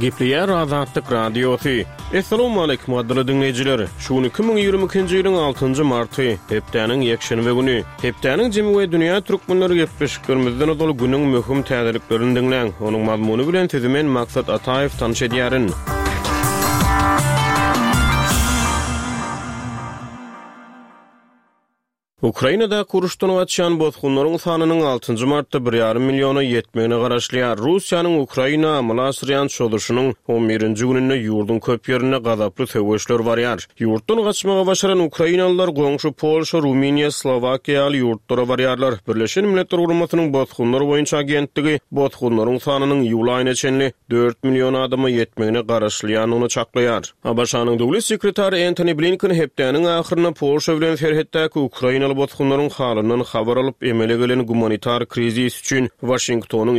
Gepleyer Azatlyk Radiosu. Assalamu alaykum adly dinleyijiler. Şunu 2022-nji ýylyň 6-njy marty, hepdeniň ýekşenbe güni. Hepdeniň jemy we dünýä türkmenleri gepleşiklerimizden ol günüň möhüm täzeliklerini dinleň. Onuň mazmuny bilen tüzümen maksat Ataýew tanış edýärin. Ukrainada kuruşdan açan bozgunlaryň sanynyň 6-njy martda 1,5 milyona ýetmegine garaşlýar. Russiýanyň Ukraina amalasyryň çoluşynyň 11-nji gününde ýurdun köp ýerine gazaply söwüşler barýar. Ýurtdan gaçmaga başaran Ukrainalılar goňşy Polşa, Ruminiýa, Slowakiýa ýurtlara barýarlar. Birleşen Milletler Guramasynyň bozgunlary boýunça agentligi bozgunlaryň sanynyň ýyl aýyna çenli 4 milyon adama ýetmegine garaşlýanyny çaklaýar. Abaşanyň döwlet sekretary Antony Blinken hepdeniň ahyryna Polşa bilen serhetdäki Ukraina bozgunlaryň halyndan habar alyp emele gelen humanitar krizis üçin Washingtonyň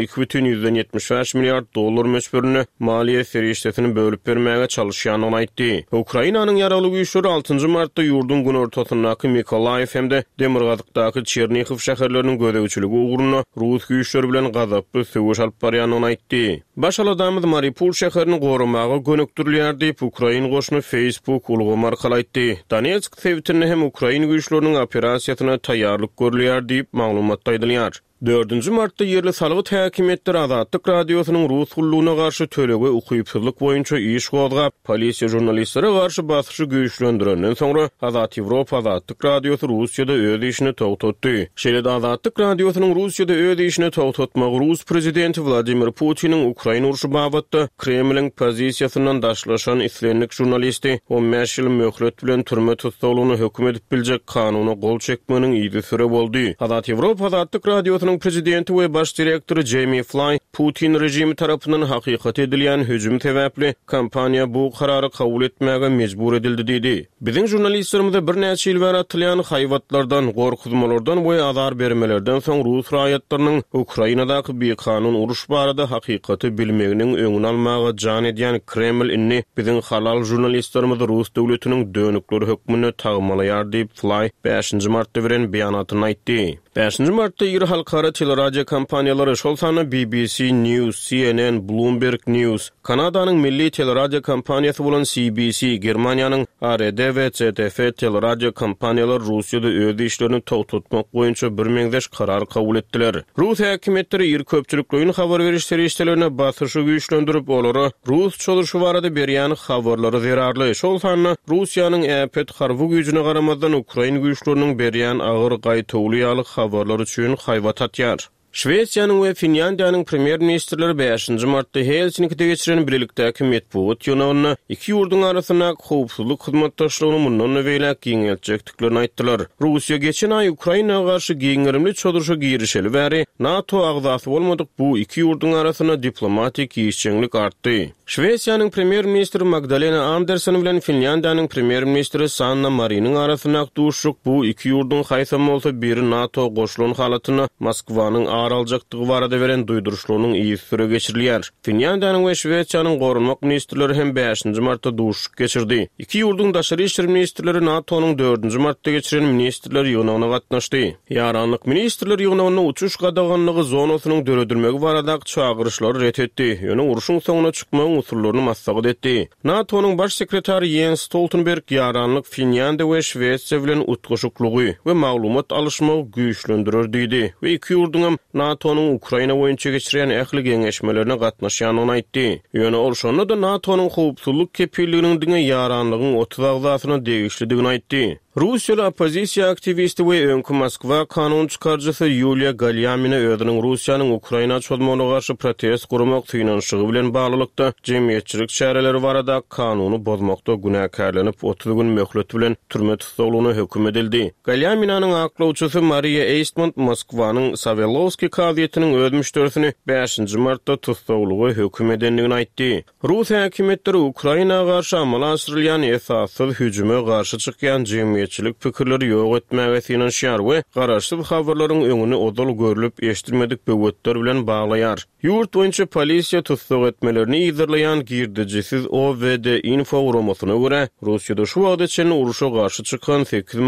2,75 milliard dollar möçberini maliýe serişdetini bölüp bermäge çalışýanyny aýtdy. Ukrainanyň ýaraly güýçleri 6-njy martda ýurdun gün ortasyndaky Mykolaiv hemde Demirgazykdaky Çernihiv şäherleriniň gödäwçiligi ugruna Rus güýçleri bilen gazaply söwüş alyp barýanyny aýtdy. Başaladamyz Mariupol şäherini goramaga gönükdirilýär diýip Ukraina goşuny Facebook ulgy markalaýdy. Donetsk sewtini hem Ukraina güýçleriniň operasiýasyna taýýarlyk görülýär diýip maglumat aýdylýar. 4-nji martda ýerli salygy häkimetleri Azatlyk Radiosynyň Rus gullugyna garşy törege ukypsızlyk boýunça iş gozgap, polisiýa jurnalistlere garşy basyşy güýçlendirenden soňra Azat Ýewropa Azatlyk Radiosu Russiýada öz işini togtatdy. Şeýle Azatlyk Radiosynyň Russiýada öz işini togtatmagy Rus prezidenti Vladimir Putiniň Ukraina uruşy babatda Kremliň pozisiýasyndan daşlaşan islenlik jurnalisti 15 ýyl möhlet bilen türme tutsagyny hökm edip biljek kanuny gol çekmeniň ýygy süre boldy. Azat Ýewropa Azatlyk Radiosynyň prezidenti we baş direktori Jamie Fly Putin rejimi tarapyndan hakykat edilýän hüjüm sebäpli kompaniýa bu karary kabul etmäge mejbur edildi diýdi. Biziň jurnalistlerimize bir näçe ýyl bäri atylýan haýwatlardan, gorkuzmalardan we azar bermelerden soň Rus raýatlarynyň Ukrainadaky bir kanun uruş barada hakykaty bilmeginiň öňüni almaga jan edýän Kreml inni biziň halal jurnalistlerimiz Rus döwletiniň dönükleri hökmüne tagmalaýar diýip Fly 5-nji martda beren beýanatyny aýtdy. 5-nji martda ýyl halkara teleradio kompaniýalary şol sany BBC News, CNN, Bloomberg News, Kanadanyň milli teleradio kompaniýasy bolan CBC, Germaniýanyň ARD we ZDF teleradio kompaniýalary Russiýada öz işlerini togtatmak boýunça bir meňzeş karar kabul etdiler. Rus häkimetleri ýer köpçülikliň habar beriş serişdelerine basyşy güýçlendirip olary Rus çoluşy barada berýän habarlary zerarly. Şol sany Russiýanyň äpet harby güýjüne garamazdan Ukraina güýçleriniň berýän agyr gaýtawly habarlar üçin haýwat atýar. Şwesiýanyň we Finlandiýanyň premier ministrleri 5-nji martda Helsinki'de geçiren birlikdäki medpuat ýonawyny iki ýurdun arasynda howpsuzlyk hyzmatdaşlygyny mundan öwelä giňeltjekdiklerini aýtdylar. Russiýa geçen aý Ukrainaga garşy giňerimli çodurşa girişeli bäri NATO agzasy bolmadyk bu iki ýurdun arasyna diplomatik ýeşçiňlik artdy. Şwesiýanyň premier ministri Magdalena Andersson bilen Finlandiýanyň premier ministri Sanna Marinyň arasynda duşuk bu iki ýurdun haýsam bolsa biri NATO goşulan halatyny Moskwanyň araljakdygy barada beren duýduruşlarynyň iýi süre geçirilýär. Finlandiýanyň we Şwesiýanyň gorunmak ministrleri hem 5-nji martda duşuk geçirdi. Iki ýurdun daşary işler ministrleri NATO'nyň 4-nji martda geçiren ministrler ýygynyna gatnaşdy. Ýaranlyk ministrler ýygynyna uçuş gadaganlygy zonasynyň döredilmegi baradaky çağırışlary ret etdi. Ýöne uruşyň soňuna çykmagyň usullaryny maslahat etdi. NATO'nyň baş sekretary Jens Stoltenberg ýaranlyk Finlandiýa we Şwesiýa bilen utgaşyklygy we maglumat alışmagy güýçlendirir diýdi we iki ýurdun NATO'nun Ukraina boýunça geçiren ähli geňeşmelerine gatnaşýanyny aýtdy. Ýöne ol şonda da NATO'nun howpsuzlyk kepilliginiň diňe ýaranlygyň 30 agzasyna degişlidigini aýtdy. Russiýaly opozisiýa aktivisti we öňkü Moskwa kanun çykarjysy Yulia Galyamina özüniň Russiýanyň Ukraina çolmagyna garşy protest gurmak tynanşygy bilen baglanykda jemgyýetçilik çäreleri barada kanuny bozmakda günäkärlenip 30 gün möhlet bilen türme tutsagyny hökm edildi. Galyaminanyň aklawçysy Maria Eastman Moskwanyň Savelovski kaziýetiniň öz müşterisini 5-nji martda tutsagyny hökm edenligini aýtdy. Rus häkimetleri Ukrainaga garşy amala asyrylýan esassyz hüjüme garşy çykýan jemgyýetçilik pikirleri ýok etmäge tynanşýar we garaşsyz habarlaryň öňüni odal görülüp eşdirmedik böwetler bilen baglaýar. Ýurt boýunça polisiýa tutsag etmelerini ýygyrlaýan girdijisiz OVD info urumasyna görä Russiýada şu wagtda çen uruşa garşy çykan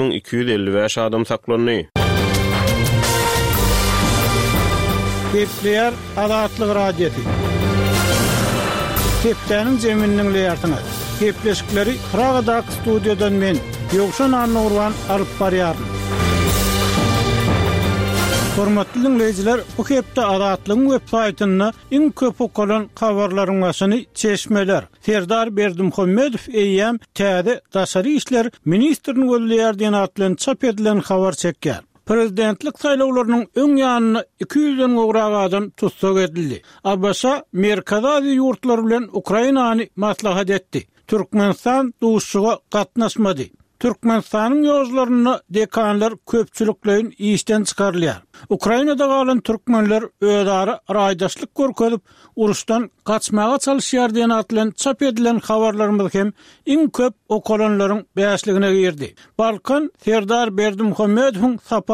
8255 adam saklandy. Gepleyer Azatlyk Radiosu. Hepdäniň jeminiň leýartyňy. Hepleşikleri Pragadak studiýadan men Ýogşan Anurwan alyp barýarym. Hormatly dinleýijiler, bu hepde Adatlyň web-saýtyna iň köp okulan habarlaryň başyny çeşmeler. Serdar Berdimuhammedow eýýäm täze daşary işler ministriniň gözleýärdiň atlan çap edilen habar çekýär. Prezidentlik saýlawlarynyň öň ýanyna 200-den gowrak adam tutsak edildi. Abasa Merkazazy ýurtlar bilen Ukrainany maslahat etdi. Türkmenistan duşuga gatnaşmady. Türkmenistanyň ýozlaryna dekanlar köpçülikleýin işden çykarylýar. Ukrainada galan türkmenler öýdary raýdaşlyk görkezip uruşdan gaçmaga çalyşýar diýen atlan çap edilen habarlarymyz hem iň köp okulanlaryň bäşligine girdi. Balkan Serdar Berdimuhammedowyň